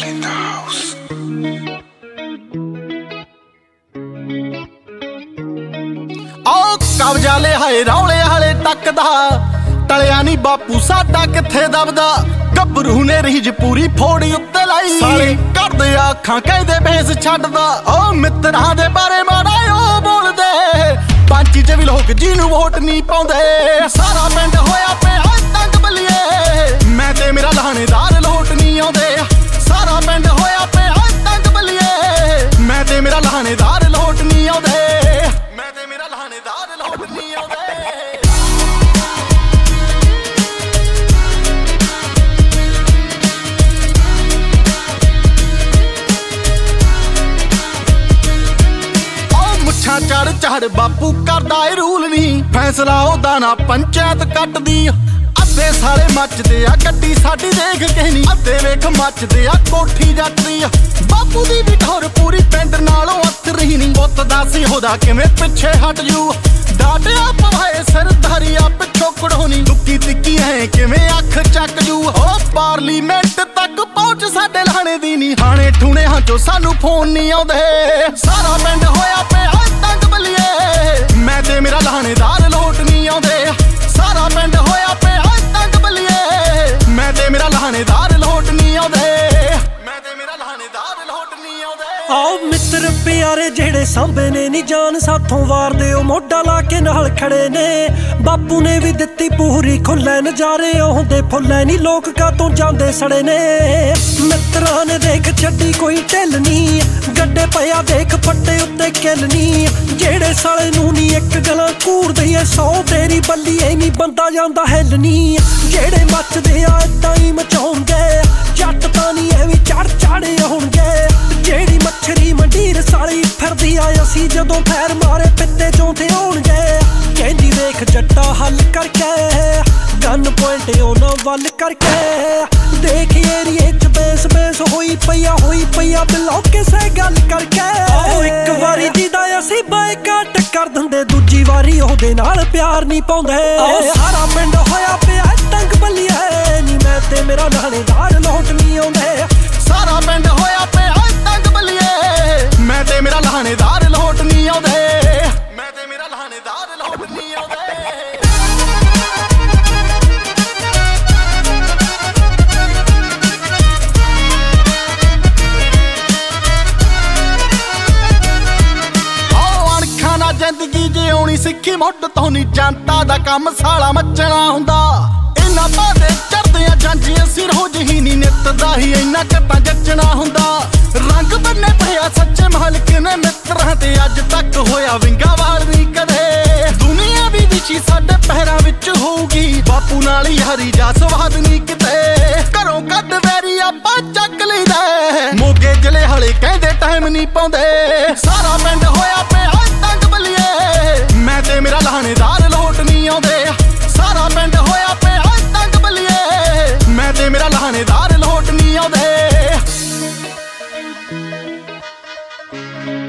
in the house. आओ कब्जा ले हाय रौले हाले टकदा टलिया नी बापू साडा किथे दबदा गभरू ने रीज पूरी फोड़ी उत्ते लाई साले करदे आखां कहदे भेस छड्डदा ओ मित्तरां दे बारे माड़ा ओ बोलदे पंच च भी लोग जिन्नू वोट नहीं पाउंदे सारा पिंड होया पिया तंग बलिए मैं ते मेरा लाणेदार लोट नहीं आउंदे सारा पिंड होया पिया तंग बलिए मैं ते मेरा लाणेदार लोट नहीं आउंदे मैं ते मेरा लाणेदार लोट नहीं आउंदे चढ़ चढ़ बापू करदा ए रूल नहीं फैसला ओदा ना पंचायत कटदी अद्धे साले मचदे आ गड्डी साडी देख के नहीं अद्धे वेख मचदे आ कोठी जट दी बापू दी भी ठौर पूरी पिंड नालों अतरी नहीं पुत दासी होदा किवें पिछे हट जू डाटिया पवाए सिरधारी आ पिछो कढ़ोनी लुक्की तिक्की है किवें अख चक जू ओ पार्लीमेंट तक पहुंच साडे लाणे दी नहीं हाणे ठूणे हां जो सानू फोन नहीं आउंदे सारा पिंड होया पिया तंग बलिए मैं ते मेरा लाणेदार लोट नहीं आउंदे सारा पिंड होया पिया तंग बलिए मैं ते मेरा लाणेदार लोट नहीं आउंदे मैं ते मेरा लाणेदार लोट नहीं आउंदे आओ मित्र प्यारे जेड़े सांभे ने नी जान साथों वार दे मोढा ला के नाल खड़े ने बापू ने भी दित्ती पूरी खुले नजारे ओंदे फुल्ले नी लोक कातों जांदे सड़े ने मित्रां ने देख छड्डी कोई ढिल नी गड्डे पिया देख फट्टे उत्ते किल नी जेड़े साले नूं नी एक गला कूड़दे ऐ 100 तेरी बल्ली ऐ नी बंदा जांदा हिल नी जेड़े मचदे आ इदां ही मचाउणगे जट तां नी ऐ वी चढ़ चढ़े होणगे जेड़ी मच्छरी मंडीर साली फिरदी आ असीं जदों फैर मारे पित्ते चौंथे होणगे कहंदी वेख जट्टा हल करके गन पॉइंट ओना वल करके देख एरिए च बेस बेस होई पईया बिलो किसे गल करके एक वारी जिदा असीं बायकाट कर दिंदे दूजी वारी ओहदे नाल प्यार नहीं पाउंदे सारा पिंड होया पिया तंग बलिए नी मैं ते मेरा लाणेदार लोट नहीं आउंदे सारा पिंड होया पिया तंग बलिए मैं ते मेरा लाणेदार लोट नहीं आउंदे मैं ते मेरा लाणेदार लोट नहीं आउंदे जिंदगी जिउणी सिक्खी मुੱਢ ਤੋਂ ਨੀ ਜਨਤਾ ਦਾ ਕੰਮ ਸਾਲਾ ਮੱਚਣਾ ਹੁੰਦਾ ਇਹਨਾਂ ਬਾਦੇ ਚੜਦੇ ਆ ਜਾਂਜੀਆਂ ਸਿਰ ਹੋ ਜਹੀ ਨੀ ਨਿੱਤ ਦਾ ਹੀ ਇੰਨਾ ਕੱਟਾ ਜੱਚਣਾ ਹੁੰਦਾ ਰੰਗ ਬੰਨੇ ਪਿਆ ਸੱਚੇ ਮਾਲਕ ਨੇ ਮਿੱਤਰਾਂ ਤੇ ਅੱਜ ਤੱਕ ਹੋਇਆ ਵਿੰਗਾ ਵਾਲ ਨਹੀਂ ਕਦੇ ਦੁਨੀਆ ਵੀ ਵਿਚੀ ਸਾਡੇ ਪਹਿਰਾਂ ਵਿੱਚ ਹੋਊਗੀ ਬਾਪੂ ਨਾਲ ਯਾਰੀ ਜਾ ਸਵਾਦ ਨਹੀਂ ਕਿਤੇ ਘਰੋਂ ਕੱਢ ਵੈਰੀ ਆਪਾਂ ਚੱਕ ਲਈਦਾ ਮੋਗੇ ਜ਼ਿਲ੍ਹੇ ਹਲੇ ਕਹਿੰਦੇ ਟਾਈਮ ਨਹੀਂ ਪਾਉਂਦੇ ਸਾਰਾ ਪਿੰਡ ਹੋਇਆ ਪਿਆ ਤੰਗ ਬਲੀਏ ਮੈਂ ਤੇ ਮੇਰਾ ਲਾਣੇਦਾਰ ਲੋਟ ਨਹੀਂ ਆਉਂਦੇ ਸਾਰਾ ਪਿੰਡ ਹੋਇਆ ਪਿਆ ਤੰਗ ਬਲੀਏ ਮੈਂ ਤੇ ਮੇਰਾ ਲਾਣੇਦਾਰ ਲੋਟ ਨਹੀਂ ਆਉਂਦੇ